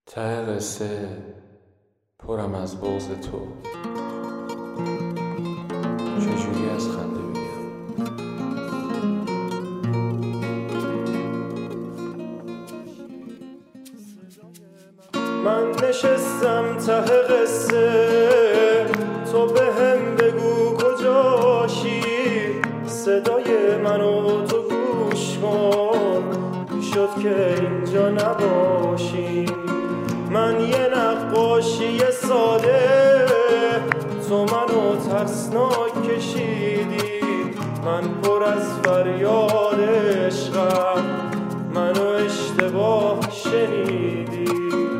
ته قصه پرم از بغض تو، چجوری از خنده بگم؟ من نشستم ته قصه، تو به هم بگو کجاشی، صدای منو تو گوش کن، شد که اینجا نباشی. من یه نقاشی ساده، تو منو ترسناک کشیدی، من پر از فریاد عشقم، منو اشتباه شنیدی.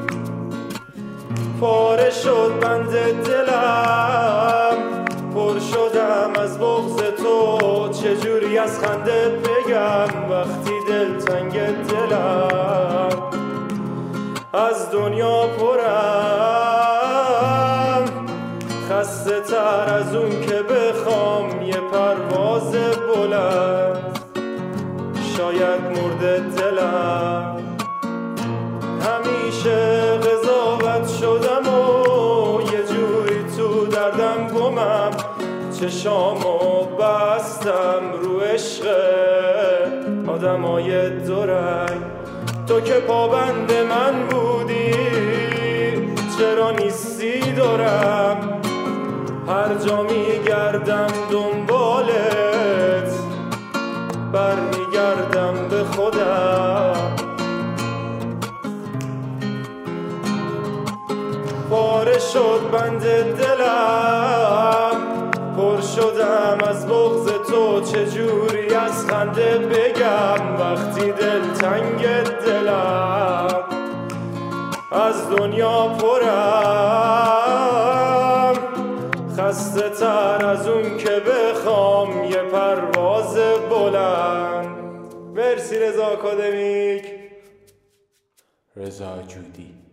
پاره شد بند دلم، پر شدم از بغض تو، چجوری از خنده بگم وقتی دلتنگ دلم. از دنیا پرم، خسته تر از اون که بخوام یه پرواز بلند، شاید مرده دلم. همیشه قضاوت شدم و یه جوری تو دردم گمم، چشامو بستم رو عشق آدمای دو رنگ. تو که پابند من بودی، چرا نیستی دورم؟ هر جا میگردم دنبالت، برمیگردم به خودم. پاره شد بند دلم، پر شدم از بغض تو، چجوری از خنده بگم وقتی دلتنگ دلم. از دنیا پرم، خسته تر از اون که بخوام یه پرواز بلند. مرسی رضا آکادمیک. رضا جودی.